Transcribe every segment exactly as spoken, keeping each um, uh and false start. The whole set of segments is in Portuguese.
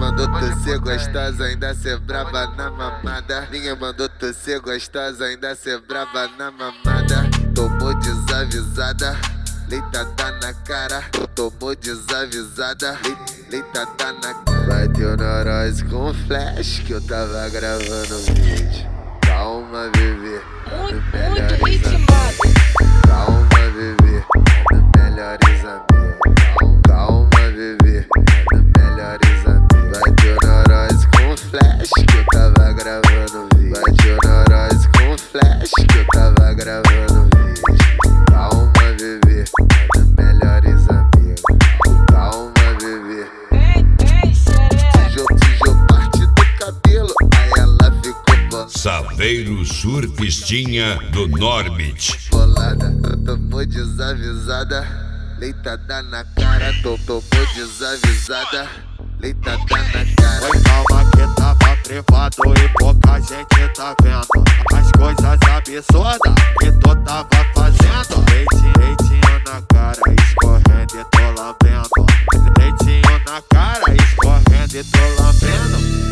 mandou tu ser gostosa, ainda ser braba na mamada. Ninguém mandou tu ser gostosa, ainda ser braba na mamada. Tomou desavisada, leitada na cara. Tomou desavisada, leitada na cara. Bateu neurose com flash que eu tava gravando vídeo. Calma, bebê, Muito ritmado. calma, bebê, melhores amigos. Calma, bebê, melhores amigos. Bateu neurose com flash que eu tava gravando vídeo. Bateu neurose com flash que eu tava gravando vídeo. Calma, bebê, melhores amigos. Calma, bebê. Tijou, tijou parte do cabelo, aí ela ficou bolada. Saveiro Surfistinha do Norbit. Bolada, tomou desavisada, leitada na cara. Tomou desavisada, leitada na cara. Oi, calma que tava privado e pouca gente tá vendo as coisas absurdas que tu tava fazendo. Leitinho, leitinho na cara, escorrendo e tô lambendo. Leitinho na cara, escorrendo e tô lambendo.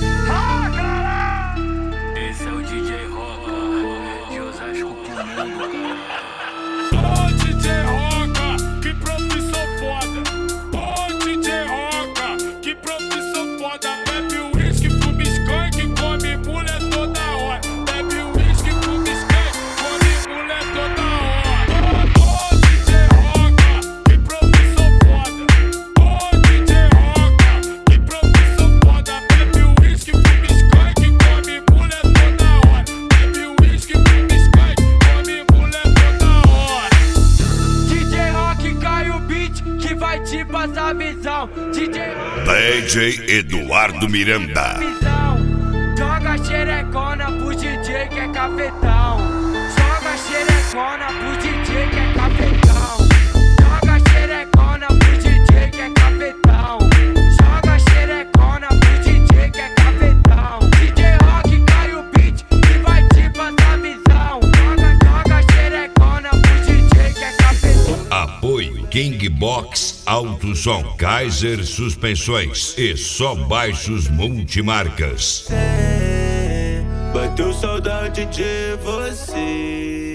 Esse é o D J Roca, de Osasco pro mundo, cara. Ô D J Roca, que profissão foda. Ô D J Roca, que profissão foda. Bebe uísque, fuma skunk, come mulher toda hora. Bebe uísque, fuma skunk, come mulher toda hora. Ô D J Roca, que profissão foda. Ô D J Roca, que profissão foda. Bebe uísque, fuma skunk, come mulher toda hora. Bebe uísque, fuma skunk, come mulher toda hora. D J Rock cai o beat que vai te passar visão. D J Rock D J Eduardo Miranda. visão. Joga xerecona pro D J que é cafetão. Joga xerecona pro D J que é cafetão. Joga xerecona pro D J que é cafetão. Joga xerecona pro D J que é cafetão. D J Rock cai o beat que vai te passar visão. Joga, joga xerecona pro D J que é cafetão. Apoio King Box Auto Som, Kaiser Suspensões e Só Baixos Multimarcas. É, bateu saudade de você.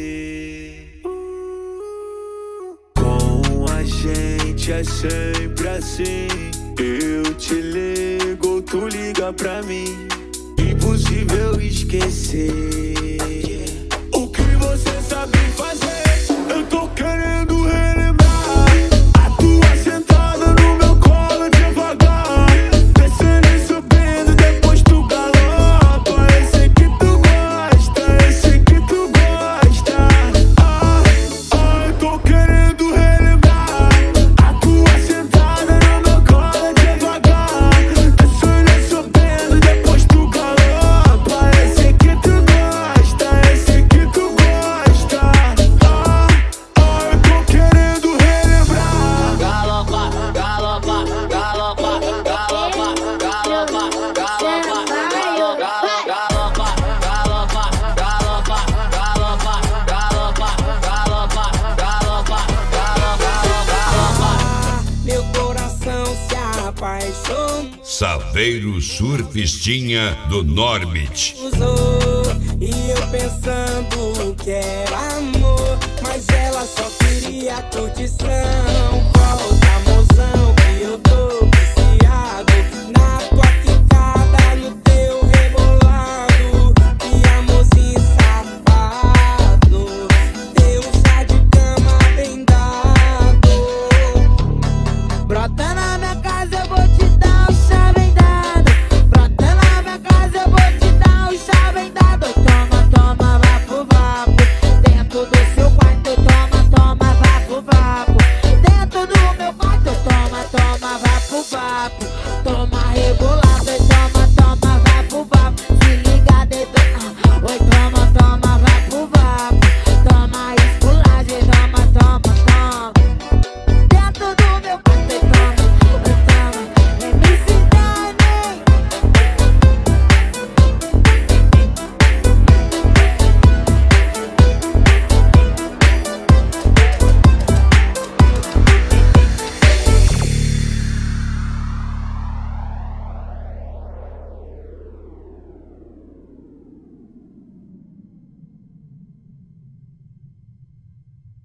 Com a gente é sempre assim. Eu te ligo, tu liga pra mim. Impossível esquecer o que você sabe fazer. Eu tô querendo relembrar a tua sentada no meu colo devagar, descendo e subindo, depois tu galopa. Eu sei que tu gosta, eu sei que tu gosta. Ah, ah, eu tô querendo relembrar a tua sentada no meu colo devagar, descendo e subindo, depois tu galopa. Eu sei que tu gosta, eu sei que tu gosta. Ah, ah, eu tô querendo relembrar. Galopa, galopa, galopa, galopa, galopa, galopa, galopa, galopa, galopa, galopa, galopa, galopa, galopa, galopa, galopa. Meu coração se apaixonou. Saveiro Surfistinha do Norbit. E eu pensando que era amor, mas ela só queria curtição. Volta,